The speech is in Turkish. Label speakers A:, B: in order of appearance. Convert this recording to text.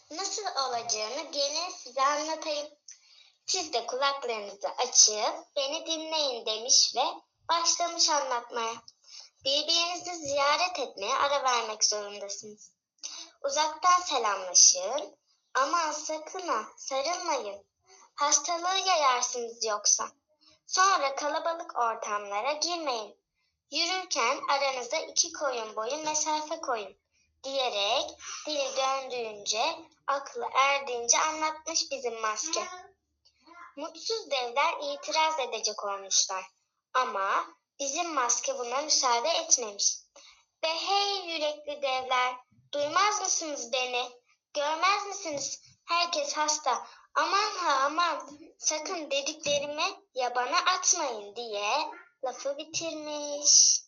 A: Nasıl olacağını gelin size anlatayım. Siz de kulaklarınızı açıp beni dinleyin demiş ve başlamış anlatmaya. Birbirinizi ziyaret etmeye ara vermek zorundasınız. Uzaktan selamlaşın. Aman sakın ha, sarılmayın. Hastalığı yayarsınız yoksa. Sonra kalabalık ortamlara girmeyin. Yürürken aranıza 2 koyun boyu mesafe koyun diyerek dili döndüğünce, aklı erdiğince anlatmış bizim maske. Mutsuz devler itiraz edecek olmuşlar. Ama bizim maske buna müsaade etmemiş. Ve hey yürekli devler, duymaz mısınız beni? Görmez misiniz? Herkes hasta. Aman ha aman, sakın dediklerimi yabana atmayın diye lafı bitirmiş.